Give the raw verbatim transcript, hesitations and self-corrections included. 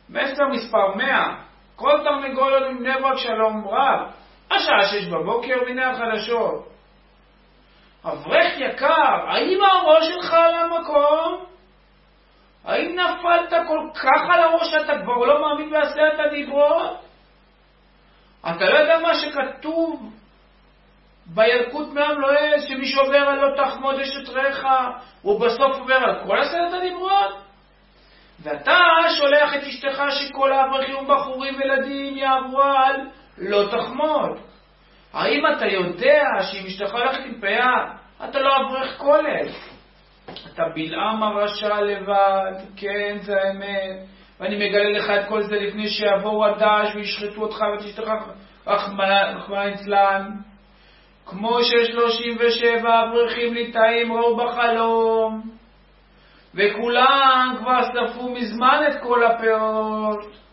מסר מספר מאה. כל תרנגולות מבני ברק שלום רב. השעה שש בבוקר והנה החדשות. אברך יקר, האם הראש שלך על המקום? האם נפלת כל כך על הראש שאתה כבר לא מאמין בעשרת הדיברות? אתה לא יודע מה שכתוב בילקוט מעם לועז, שמי שעובר על לא תחמוד אשת רעך, הוא בסוף עובר על כל עשרת הדיברות? ואתה שולח את אשתך שכל האברכים ובחורים וילדים יעברו על לא תחמוד. האם אתה יודע שאם אשתך הולכת עם פיה, אתה לא אברך כולל? אתה בלעם הרשע לבד, כן, זה האמת. ואני מגלה לך את כל זה לפני שיבואו הדש וישחטו אותך ותשתך רחמנא ליצלן. כמו ששלושים ושבע אברכים ליטאים ראו בחלום, וכולם כבר שרפו מזמן את כל הפאות.